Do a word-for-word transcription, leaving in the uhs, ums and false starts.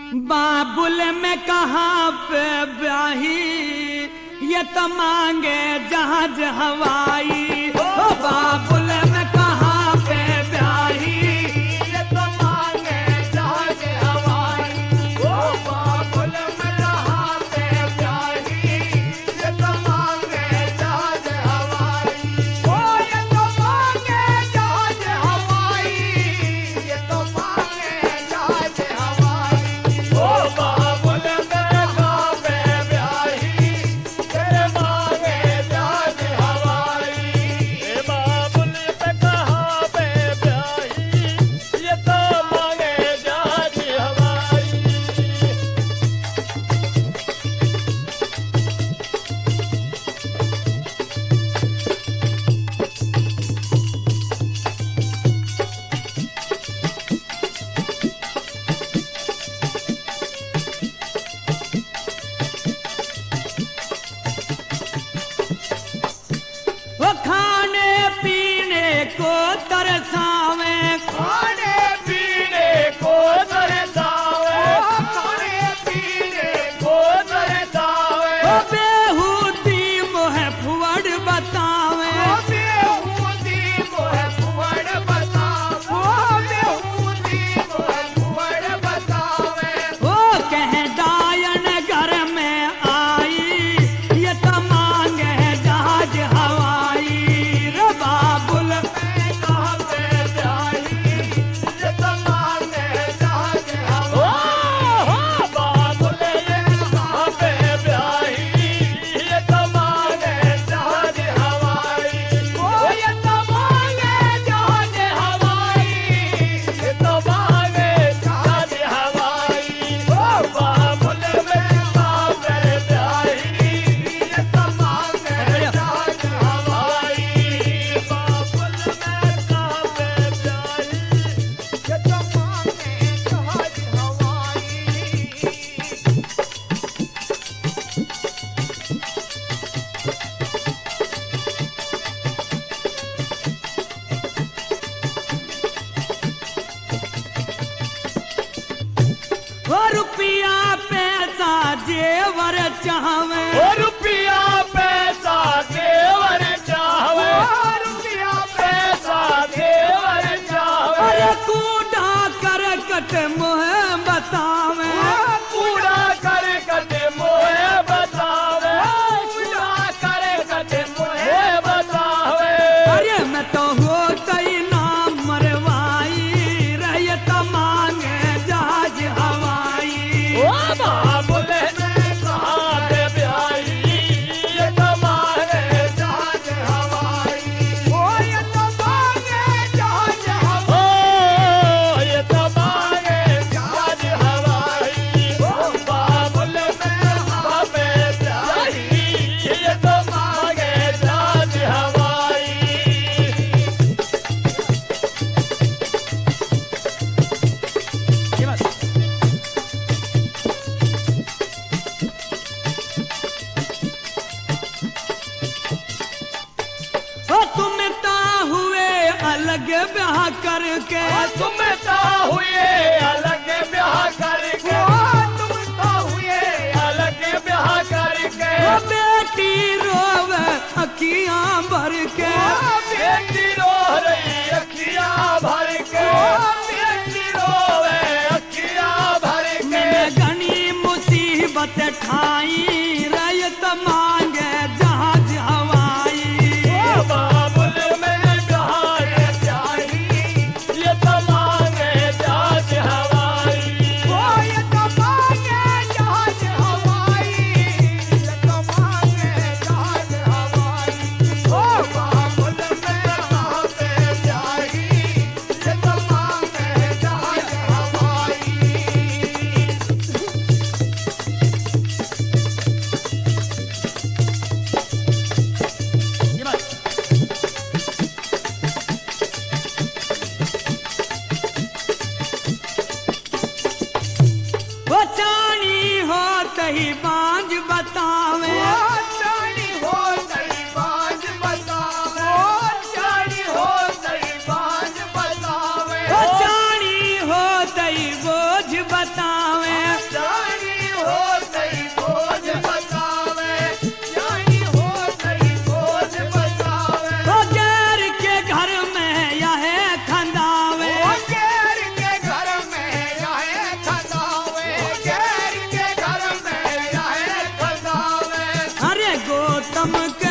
बाबुल में कहाँ पे ब्याही ये तो मांगे जहाज हवाई। ओ बाबुल में कहाँ पे ब्याही ये तो मांगे जहाज हवाई। ओ बाबुल में कहाँ पे ब्याही ये तो मांगे जहाज हवाई। ओ ये तो मांगे जहाज हवाई, ये तो मांगे जहाज हवाई। ओ बाबुल में कहाँ पे ब्याही ये मांगे जहाज हवाई। ए बाबुल पे कहाँ पे ब्याही ये तो मांगे जहाज हवाई। वो खाने पीने को तरसावे, खाने पीने को तरसावे, खाने पीने को तरसावे। वो बेहूदी मोह फुवड़ बतावे। ओ बेहूदी मोह फुवड़ बतावे, ओ बेहूदी मोह फुवड़ बतावे। वो कह डायन घर में आई ये तो मांगे जहाज हवाई। रे बाबुल कहाँ पे ब्याही ये तो मांगे जहाज हवाई। ओ बाबुल ये कहाँ पे ब्याही ये तो मांगे जहाज हवाई। ओ ये तो मांगे जहाज हवाई, ये तो मांगे जहाज हवाई। ओ बाबुल में कहाँ पे ब्याही ये तो मांगे जहाज हवाई। बाबुल में कहाँ पे ब्याही ये तो मांगे जहाज हवाई। वो रुपया पैसा जेवर चाहवे। ओ रुपया पैसा देवर चाहवे, ओ रुपया पैसा देवर चाहवे। अरे कूड़ा कर कट मुँह बतावे। कूड़ा कर कटे मोहे बतावे, कूड़ा कर कटे मोहे बतावे। अरे मैं तो होता ही ना मरवाई रही तो मांगे जहाज हवाई। ओ बाबुल ने कहाँ पे ब्याही ये तो मांगे जहाज हवाई। ओ ये तो मांगे जहाज हवाई, ओ ये तो मांगे जहाज हवाई। ओ बाबुल ने कहाँ पे ब्याही ये तो मांगे जहाज हवाई। ये बात ओ तुम ता हुए अलग ब्याह करके। तुम तो हुए अलग ब्याह करके, तुम तो हुए अलग ब्याह करके। ओ बेटी रोवे अखियां भर के। बेटी रो रही अखियां भर के, बेटी रोवे अखियां भर के। मैंने घनी मुसीबत ठाई रैयत मांगे जहाज हवाई। ओ बाबुल में जहाज ब्याही ये तो मांगे जहाज हवाई। ओ ये तो मांगे जहाज हवाई, ये तो मांगे जहाज हवाई। ओ बाबुल में कहाँ पे ब्याही ये तो मांगे जहाज हवाई। ये बात वो चाणी हो तही बांझ बतावे। चाणी हो तई बाज बतावे, चाणी हो तई बाज बतावे। वो चाणी हो तही बोझ बतावे। आदम के